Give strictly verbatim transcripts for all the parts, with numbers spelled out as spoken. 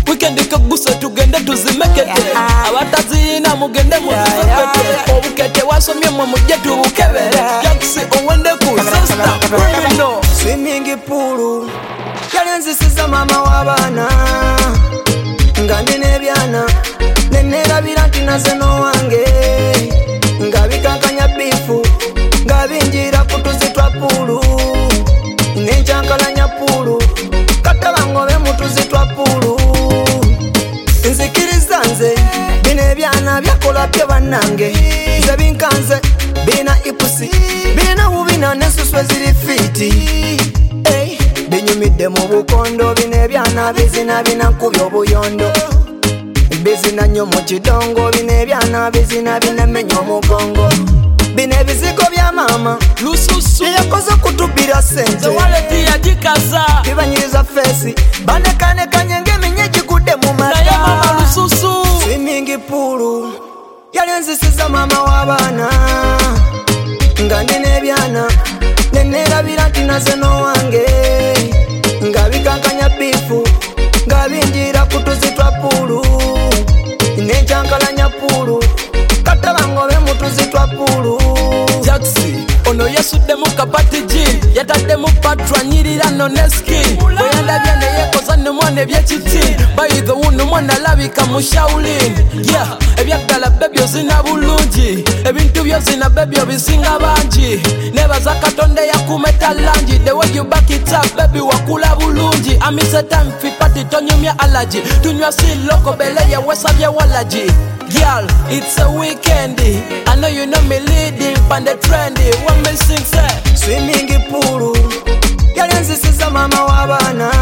weekend kaguse tugende tuzimekete abatazina mugende muzifete obukete wasomye mwe mujje tubukebere Jaxi owende ku sister criminal swimming pool yalenziza mama wabana ngandi nebyana nenera nti naze no wange ngabikankanya bifu ngabinjira kutuzi twa pulu nenjankalanya pulu katabangobe mutuzi twa pulu nzikiriza nze bine byana byakola bye bannange nze binkanze bina ipusi bina ubina nesuswe ziri fiti hey. Binyumidde mu bukondo bine byana bizina binankubya obuyondo bizina nnyo mu kidongo bine byana bizina binamenya omugongo bine bizigo bya mama lususu yakoze kutubira sente waleti yajikaza bibanyiriza fesi bandekanekanye ng'eminya gikudde mu mata naye mama lususu swimming pool yalenzisiza mama w'abaana nga ndi n'ebyana nenerabira nti naze n'owange ngabikankanya bifu ngabinjira kutuzi twa pulu nenjankalanya pulu katabangobe mutuzi twa pulu Jaxi ono yasudde mu kapati gin yatadde mu patra nyirira noneski bweyandabye neyekoza nemwana ebyekiti bayithe wuno mwana alabika mu shaulin yeah ebyaddala bebyo zina bulungi ebintu byo zina bebyo bisinga bangi nebaza katonda yakumeta langi the way you back it up baby wakula bulungi amise time fi party tonyumya allergy tunywa si loko bele ya wesabye walaji girl it's a weekend I know you know me leading on the trendy one me sing say swimming pool yalenzisiza mama w'abaana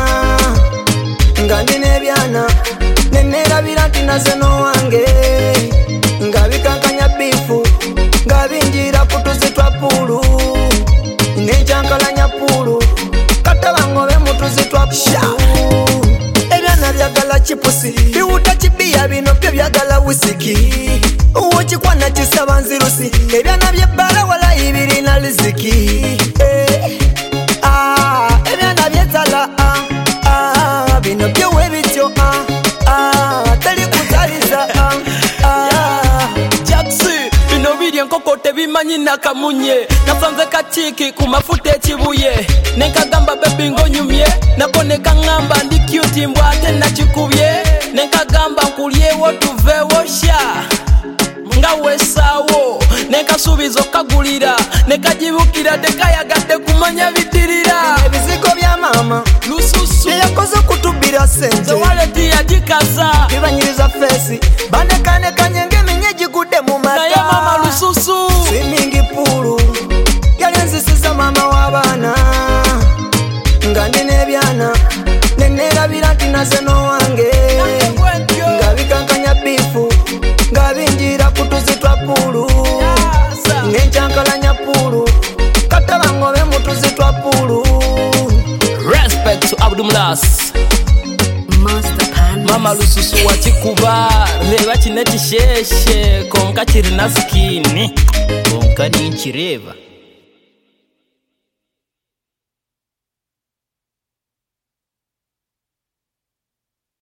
nga ndi n'ebyana nenerabira nti naze n'owange ngabikankanya bifu ngabinjira kutuzi twa pulu nenjankalanya pulu katabangobe mutuzi twa pulu ebyana byagala chipusi biwuta kibiya bino byo byagala wisiki uwokikwana kisaba nzirusi ebyana byebbala wala ibirina liziki eh, ah, ebyana byetala ah, ah, bino byowe bityo ah, ah, tali kutaliza ah, ah. Jaxi bino biri enkoko tebimanyi nakamunye nasanze kachiki ku mafuta ekibuye nenkagamba bebi ngonyumye nako nekaŋŋamba ndi cute mbw ate nakikubye nenkagamba nkulyewo tuveewo sha nga wesaawo nenkasuubiza okagulira nekagibukira tekayagadde kumanya bidirira ebizigo bya mama lususu yakoze kutubira sente waleti yajikaza bibanyiriza fesi banekanekanye ng'eminya gigudde mu mata naye mama lususu swimming pool yalenzisiza mama w'abaana nga ndi n'ebyana nenerabira nti naze n'owange ngabikankanya bifu ngabinjira kutuzi twa pulu nenjankalanya pulu katabangobe mutuzi twa pulu respect to Abdumlas mama lususu wakikuba reba kine kisheshe konka kirina skini konka ni nkireba